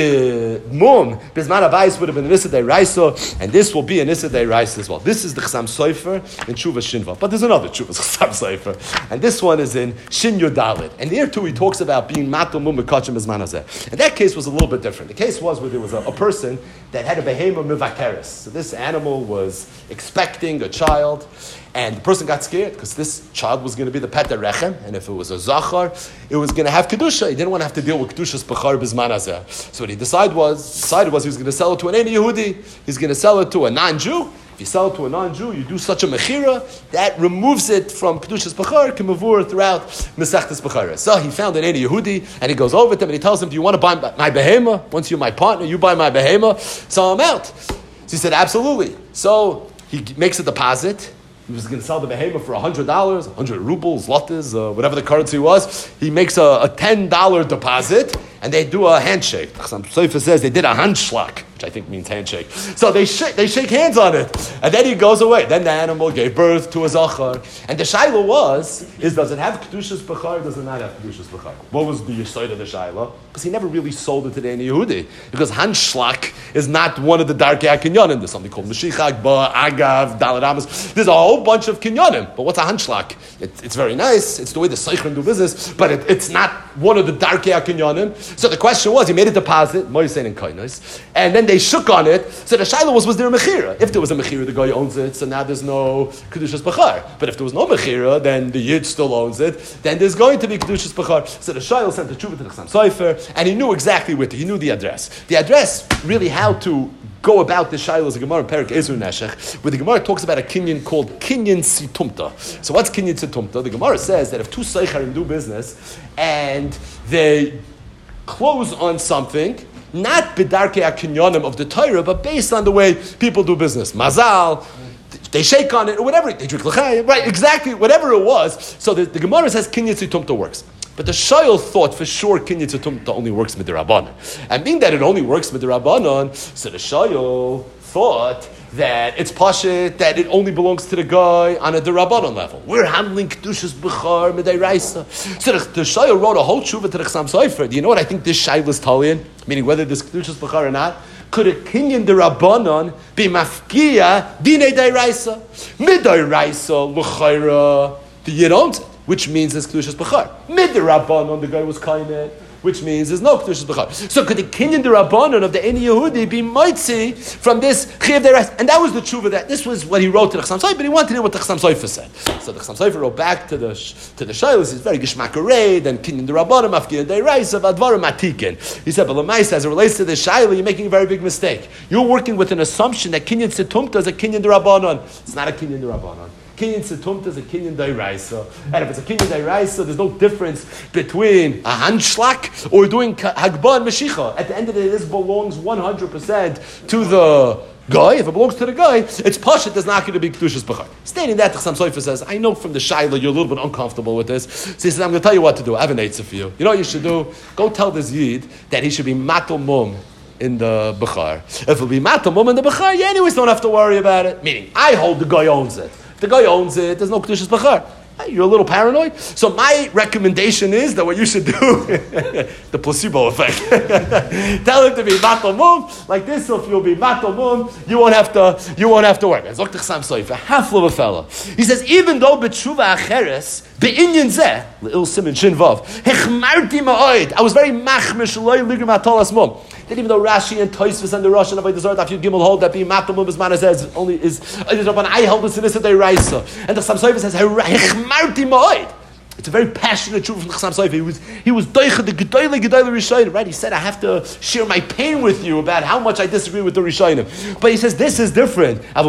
b'mum b'zman abayis would have been an issa deiraisa, and this will be an issa deiraisa as well. This is the Chasam Sofer in Tshuva Shinva, but there's another Tshuva Chasam Sofer, and this one is in Shin Yud Dalet. And there too he talks about being matam mum b'kachim b'zman hazeh. And that case was a little bit different. The case was where there was a, a person that had a behema mivakeres. So this animal was expecting a child, and the person got scared because this child was going to be the pet rechem, and if it was a zachar, it was going to have kedusha. He didn't want to have to deal with kedushas b'char b'zman hazeh. So what he decided was decided was he was going to sell it to an Ein Yehudi. He's going to sell it to a non-Jew. If you sell it to a non-Jew, you do such a mechira that removes it from kedushas b'char k'mavur throughout mesechtas b'chara. So he found an Ein Yehudi, and he goes over to him and he tells him, "Do you want to buy my behema? Once you're my partner, you buy my behema." So I'm out. So he said, "Absolutely." So he makes a deposit. He was going to sell the behema for one hundred dollars, one hundred rubles, lattes, uh, whatever the currency was. He makes a, a ten dollars deposit, and they do a handshake. Some Sofer says they did a handschlag, which I think means handshake. So they shake, they shake hands on it, and then he goes away. Then the animal gave birth to a zachar. And the shaila was, is does it have kedushas b'char, does it not have kedushas b'char? What was the yesod of the shaila? Because he never really sold it to the Ein Yehudi. Because handschlag is not one of the darkei kinyanim. There's something called Mashiach, Ba, Agav, Daled Amos. There's a whole bunch of kinyanim. But what's a handschlag? It, it's very nice. It's the way the Seichrim do business, but it, it's not one of the darkei kinyanim. So the question was, he made a deposit, Moisein and Kainos, and then they shook on it. So the shaila was, was there a mechira? If there was a mechira, the guy owns it, so now there's no kedushas b'char. But if there was no mechira, then the yid still owns it. Then there's going to be kedushas b'char. So the shaila sent the tshuva to the Chasam Sofer, and he knew exactly where to. He knew the address. The address, really, how to go about the shaila is a Gemara in Perek Ezer Neshech, where the Gemara talks about a kinyan called kinyan situmta. So what's kinyan situmta? The Gemara says that if two seicharim do business and they close on something, not b'darkei akinyonim of the Torah, but based on the way people do business. Mazal, they shake on it, or whatever, they drink l'chaim, right, exactly, whatever it was. So the, the Gemara says kinyan situmta works. But the Shayil thought for sure kinyan situmta only works midrabanan. And being that it only works midrabanan, so the Shayil thought that it's pashit, that it only belongs to the guy on a derabanan level. We're handling kedushas b'char midayraisa. So the, the Shayil wrote a whole tshuva to the Chasam Sofer. Do you know what I think this Shayil is talian? Meaning whether this kedushas b'char or not. Could a kinyan derabanan be mafkia dinei dayraisa? Midayraisa l'chayra, the yid owns it, which means there's kedushas b'char. Midarabanan, the guy was kainet, which means there's no kedushas b'char. So could the kinyan derabanan of the Ein Yehudi be mitzi from this chiyav deraisa? And that was the tshuva that this was what he wrote to the Chasam Sofer, but he wanted to hear what the Chasam Sofer said. So the Chasam Sofer wrote back to the to the shaylos. He's very gishmakarei, then kinyan derabanan mafkia deraisa vadvarim matikin. He said, but l'maisa, as it relates to the shayla, you're making a very big mistake. You're working with an assumption that kinyan situmta is a kinyan derabanan. It's not a kinyan derabanan. Kinyan situmta is a kinyan dairaisa, and if it's a kinyan dairaisa, there's no difference between a handschlag or doing hagbah and meshicha. At the end of the day, this belongs one hundred percent to the guy. If it belongs to the guy, it's pashut. There's not going to be kedushas b'char. Stating that, Chasam Sofer says, I know from the shaila you're a little bit uncomfortable with this. So he says, I'm going to tell you what to do. I have an eitzah for you. You know what you should do? Go tell this yid that he should be matal mum in the b'char. If it'll be matal mum in the b'char, you anyways don't have to worry about it. Meaning, I hold the guy owns it. The guy owns it, there's no kedushas b'char. You're a little paranoid. So my recommendation is that what you should do, the placebo effect. Tell him to be matal mum like this. So if you'll be matal mum, you won't have to. You won't have to work. It's Doctor Chassam Sofer, half of a fella. He says even though b'tshuva acheres be'inyan zeh le'il simin shin vav hechmarti ma'od. I was very machmish loy ligrim atolas mum. That even though Rashi and Tosfos and the Rosh and Avodah Zarah Daf Yud Gimel hold that being matal mum is says only is I held this in this day Raisa, and the Chassam Sofer says hechmarti ma'od. It's a very passionate truth from the Chassam Sofer. He was he was doicha the gedoyle gedoyle Rishonim, right? He said I have to share my pain with you about how much I disagree with the Rishonim. But he says this is different. I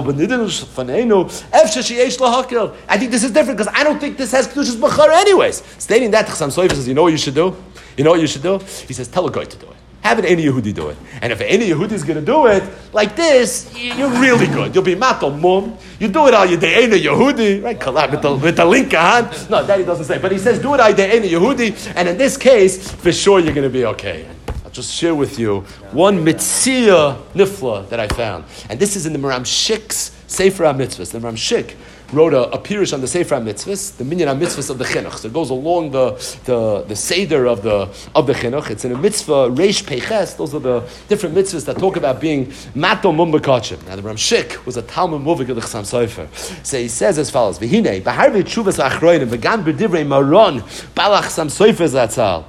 think this is different because I don't think this has kedushas b'chara anyways. Stating that, the Chassam Sofer says, you know what you should do? You know what you should do? He says, tell a guy to do it. Have an any Yehudi do it. And if any Yehudi is going to do it like this, you're really good. You'll be matal mum. You do it al yedei any Yehudi, right? With the, with the linka hand. No, that he doesn't say. But he says, do it al yedei any Yehudi. And in this case, for sure you're going to be okay. I'll just share with you one mitzvah nifla that I found. And this is in the Maram Shik's Sefer HaMitzvahs. The Maram Shik wrote a, a pirush on the Sefer HaMitzvahs, the Minyan HaMitzvahs of the Chinuch. So it goes along the, the, the Seder of the of the Chinuch. It's in a mitzvah, Reish Peiches. Those are the different mitzvahs that talk about being Mato Mum B'Kachim. Now the Ramshik was a Talmud Muvik of the Chassam Sofer. So he says as follows, V'hinei, B'harvei Tshuvas Achroinim, V'gam B'divrei Maron, Balach Chassam Sofer Zatzal,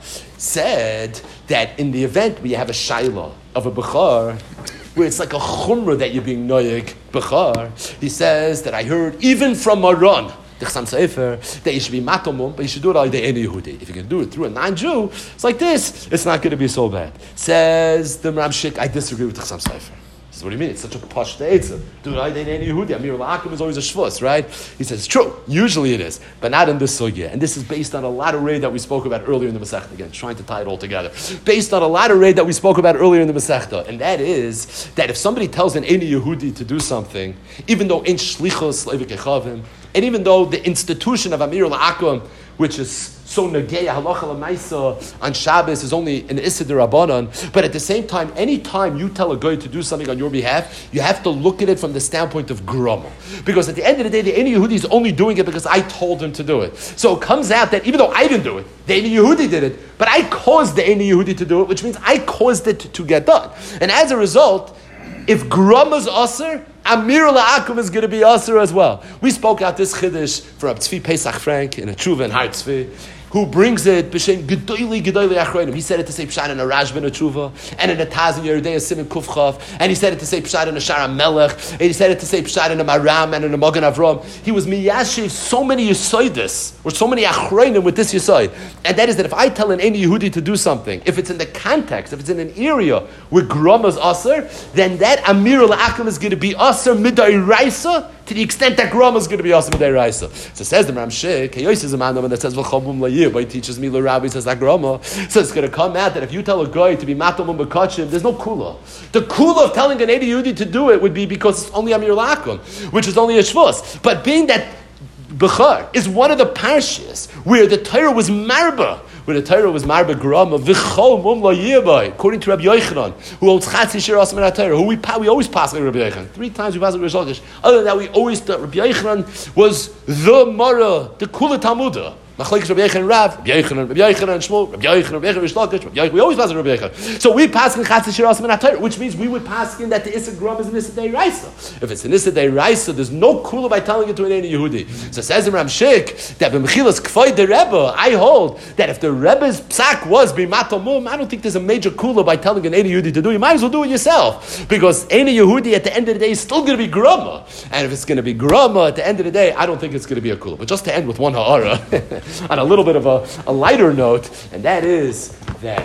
said that in the event where you have a Shaila of a Bechor, where it's like a chumrah that you're being noyeg bechar, he says that I heard even from Maran, the Chassam Sofer, that you should be matomum, but you should do it al yedei any Yehudi. If you can do it through a non-Jew, it's like this, it's not going to be so bad. Says the Maram Shik, I disagree with the Chassam Sofer. What do you mean? It's such a posh deitza. Do I didn't any Yehudi? Amir La'akim is always a shvus, right? He says, true. Usually it is, but not in this sugya. And this is based on a lot of raid that we spoke about earlier in the Masechta. Again, trying to tie it all together. Based on a lot of raid that we spoke about earlier in the Masechta. And that is that if somebody tells an any Yehudi to do something, even though in shlichos leivik echavim, and even though the institution of Amir La'akim, which is so negeya halacha l'maisa on Shabbos, is only an issa d'Rabbanan, but at the same time, any time you tell a guy to do something on your behalf, you have to look at it from the standpoint of grama. Because at the end of the day, the Eini Yehudi is only doing it because I told him to do it. So it comes out that even though I didn't do it, the Eini Yehudi did it, but I caused the Eini Yehudi to do it, which means I caused it to, to get done. And as a result, if grama's aser, Amir La'akum is going to be aser as well. We spoke out this chiddush from Tzvi Pesach Frank in a Tshuva and Har Tzvi, who brings it b'shem gedoyli gedoyli achronim. He said it to say pshat in a Rashba and a Tshuva, and in a Taz in Yeridei Siman Kufchav, and he said it to say pshat in a Shara Melech, and he said it to say pshat in a Maram and in a Magen Avram. He was miyashiv so many yisoidis, or so many achronim with this yisoid, and that is that if I tell an Eini Yehudi to do something, if it's in the context, if it's in an area where grama's aser, then that Amir La'akim is going to be aser midai raisa, to the extent that grama is going to be aser midai raisa. So says the Maram Shik, Kayos is a man that says v'chabum la'yir, but he teaches me l'Rabbi, says that grama. So it's going to come out that if you tell a guy to be matom b'kachim, there's no kula. The kula of telling an Eini Yehudi to do it would be because it's only Amir La'akim, which is only a shvus. But being that Bechar is one of the parshas where the Torah was marba, where the Torah was marba grama v'chol mum lo yirbai, according to Rabbi Yochanan, who holds chatzi shir asman HaTorah, who we we always pass like Rabbi Yochanan. Three times we pass like Rish Lakish. Other than that, we always thought Rabbi Yochanan was the Mara, the Kula Talmudah. Machlekes Rabbi Yochanan Rav, Rabbi Yochanan, Rabbi Yochanan Shmuel, Rabbi Yochanan, Rabbi Yochanan Rish Lakish, Rabbi Yochanan. We always pass like Rabbi Yochanan. So we pass in chatzi shir asman HaTorah, which means we would pass in that the Issa Gram is an Issa Dei Raisa. If it's an Issa Dei Raisa, there's no Kula by telling it to an Eini Yehudi. So says the Ram Shik that b'mechilas k'foy the Rebbe, I hold that if the Rebbe's psak was b'mato mum, I don't think there's a major Kula by telling an Eini Yehudi to do it. You might as well do it yourself, because Eini Yehudi at the end of the day is still going to be grama, and if it's going to be grama at the end of the day, I don't think it's going to be a Kula. But just to end with one ha'ara, on a little bit of a, a lighter note, and that is that.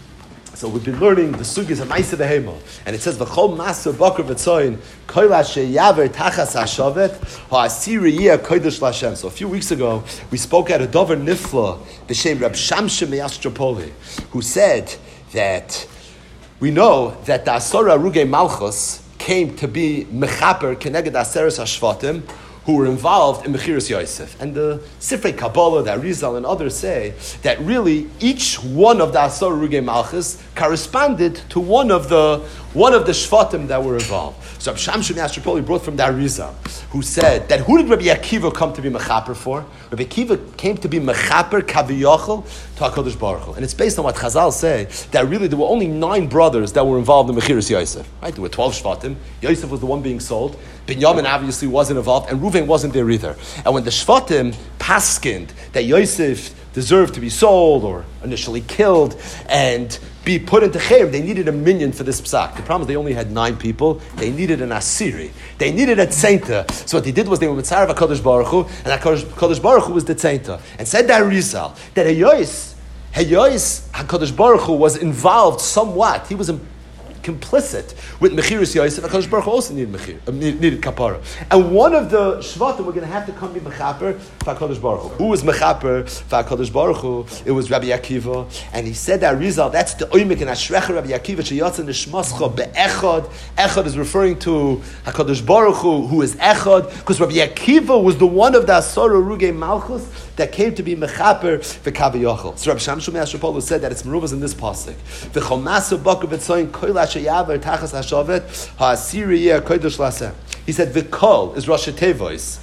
So we've been learning the sugis of Ma'aseh Behema, and it says v'chol maser bakar v'tzoyin kol sheyaver tachas hashavet ha'asiri yeh kodesh l'Hashem. So a few weeks ago we spoke at a dover nifla b'shem Reb Shamshe Me'Astropoli, who said that we know that the Asara Ruge Malchus came to be mechaper keneged Aseres Hashvatim, who were involved in Mechiras Yosef. And the Sifrei Kabbalah, the Arizal, and others say that really each one of the Asar Rugei Malchus corresponded to one of the one of the Shvatim that were involved. So Rabbi Shamshon Yashtrapoli brought from the Arizal, who said that who did Rabbi Akiva come to be Mechaper for? Rabbi Akiva came to be Mechaper Kaviyachol to HaKadosh Baruch Hu. And it's based on what Chazal say, that really there were only nine brothers that were involved in Mechiras Yosef. Right? There were twelve Shvatim. Yosef was the one being sold. Binyamin obviously wasn't involved, and Reuven wasn't there either. And when the Shvatim paskind that Yosef deserved to be sold or initially killed and be put into Cherem, they needed a minion for this psak. The problem is they only had nine people. They needed an Asiri. They needed a tzeinta. So what they did was they were Mitzarav HaKadosh Baruch Hu, and HaKadosh Baruch Hu was the tzeinta. And said that Arizal, that Hayois, Hayois HaKadosh Baruch Hu was involved somewhat. He was in, complicit with Mechiras Yosef. HaKadosh Baruch Hu also needed Mechir, uh, needed kapara. And one of the Shvatim were going to have to come be Mechaper for HaKadosh Baruch Hu. Who was Mechaper for HaKadosh Baruch Hu? It was Rabbi Akiva. And he said that Rizal, that's the Oymik and Ashrecha Rabbi Akiva, Sheyatza Nishmascha Be'echad. Echad is referring to HaKadosh Baruch Hu, who is Echad, because Rabbi Akiva was the one of the Asar Rugei Malchus that came to be Mechaper for Kaviyachol. So Rabbi Shamshon Yashtrapoli said that it's Merubas in this pasuk. V'chomasa b'akav v'tzoyin koilash hayaver tachas hashavet ha'asiri yeh kodesh laseh. He said v'kol is Rosh Tevois,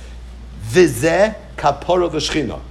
v'zeh kaporo v'shchina.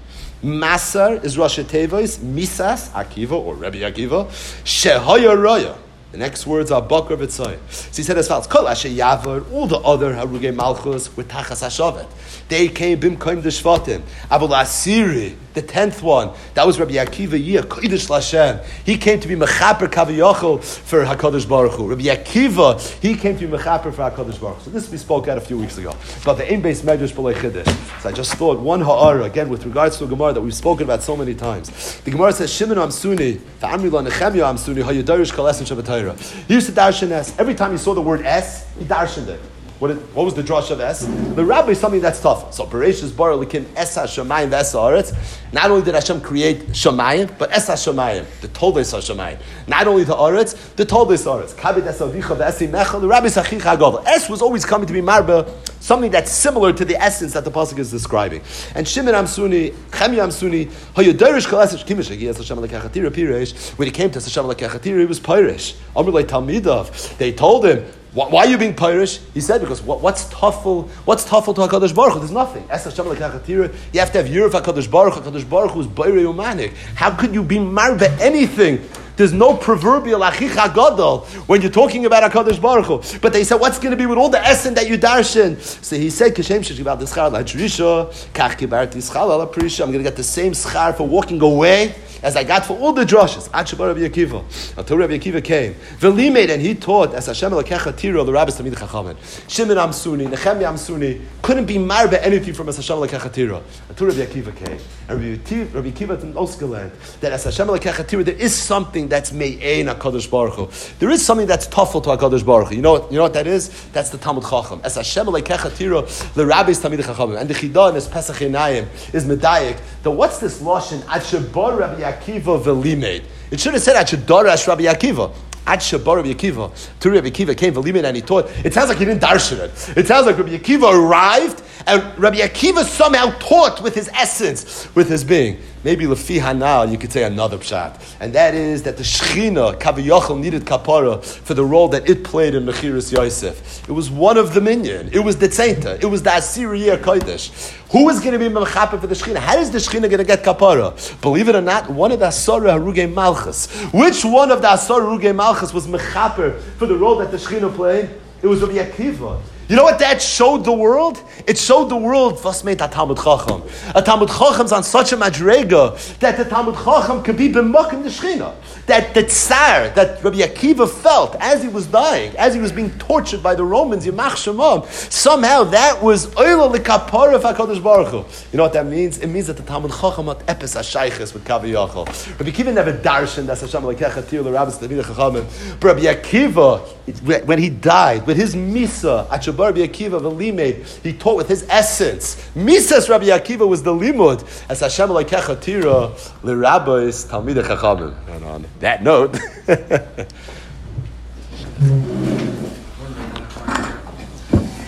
Masar is Rosh Tevois, Misas Akiva or Rabbi Akiva, shehoya roya. The next words are Bakar V'Tzoy. So he said as follows: Kol Asher Yavar, all the other Harugei Malchus with Tachas Hashavet. They came Bimkoim the Shvatim. Abul Asiri, the tenth one, that was Rabbi Akiva Yeh Kodesh Lashem. He came to be Mechaper Kaviyachol for Hakadosh Baruch Hu. Rabbi Akiva, he came to be Mechaper for Hakadosh Baruch Hu. So this we spoke out a few weeks ago. But the Ein Beis Medrash B'Lei Chiddush. So I just thought one ha'ara again with regards to a Gemara that we've spoken about so many times. The Gemara says Shimon Amsuni, V'Amri Lo Nechemya Amsuni, Hayadarish Kol Esem Shabbatayra. He used to darshan S. Every time he saw the word S, he darshaned it. What, it, what was the drash of S? The rabbi is something that's tough. So Bereshis Bar Likin Es HaShamayim V'Es HaAretz. Not only did Hashem create Shamayim, but Es HaShamayim, the Toldes HaShamayim. Not only the Aretz, the Toldes HaAretz. Kabit Es Avicha V'Esi Mecha. The rabbi is Achich HaGadol. S was always coming to be marba, something that's similar to the essence that the pasuk is describing. And Shimon Amsuni, Chemi Amsuni, Hayadarish Kol Esem Kimish Hagi Es Hashem Lekachatira Piresh. When he came to Hashem Lekachatira, he was Pirish. Amr Le Talmidav. They told him, why are you being Pirish? He said, because what, what's toughful? What's toughful to HaKadosh Baruch Hu? There's nothing. You have to have Yiruf HaKadosh Baruch Hu. HaKadosh Baruch Hu is Beirei Umanik. How could you be marba anything? There's no proverbial Achich HaGadol when you're talking about HaKadosh Baruch Hu. But they said, what's going to be with all the essence that you darshan? So he said, Kashem Sheshkival Deschar L'Hatrisha, Kach Kibarti Schal Ala Prisha. I'm going to get the same schar for walking away as I got for all the drushes. Ad Shabar Rabbi Akiva. Until Rabbi Akiva came. V'limed, and he taught, as Hashem Elokecha Tiro, the rabbis Tamid Chachamim. Shimon Amsuni, Nechemya Amsuni, couldn't be marba anything from as Hashem Elokecha Tiro. Until Rabbi Akiva came. And Rabbi Akiva in Oskaland, that as Hashem Elokecha Tiro, there is something that's me'ein HaKadosh Baruch Hu. There is something that's toughful to HaKadosh Baruch Hu. You know what, you know what that is? That's the Talmud Chacham. As Hashem Elokecha Tiro, the rabbis Tamid Chachamim. And the Chidah in his Pesach Einayim is Medayik. Then what's this lashon? Ad Shabar Rabbi Akiva v'limed. It should have said Ad Shadarash Rabbi Akiva. Ad Shabar Rabbi Akiva. To Rabbi Akiva came v'limed and he taught. It sounds like he didn't darshan it. It sounds like Rabbi Akiva arrived and Rabbi Akiva somehow taught with his essence, with his being. Maybe lefi hanal, you could say another pshat, and that is that the Shechina Kaviyachol needed kapara for the role that it played in Mechiras Yosef. It was one of the minyan. It was the tzeinta. It was the Asiriyah Kodesh. Who is going to be mechaper for the Shechina? How is the Shechina going to get kapara? Believe it or not, one of the Asara Harugei Malchus. Which one of the Asara Harugei Malchus was mechaper for the role that the Shechina played? It was Rabbi Akiva. You know what that showed the world? It showed the world was made a Talmud Chacham. A Talmud Chacham's on such a madrega that the Talmud Chacham can be b'mokim the Shechina. That the tsar that Rabbi Akiva felt as he was dying, as he was being tortured by the Romans, Yimach Shemam, somehow that was oila lekapara of HaKadosh Baruch Hu. You know what that means? It means that the Talmud Chacham had epis hashayches with Kaviyachol. Rabbi Akiva never darshan that's Hashem lekecha tir the rabbis Talmidei Chachamim. But Rabbi Akiva, when he died with his misa at Rabbi Akiva v'limed, he taught with his essence. Misas Rabbi Akiva was the limud as Hashem lekecha tira l'rabbis Talmidei Chachamim. And on that note.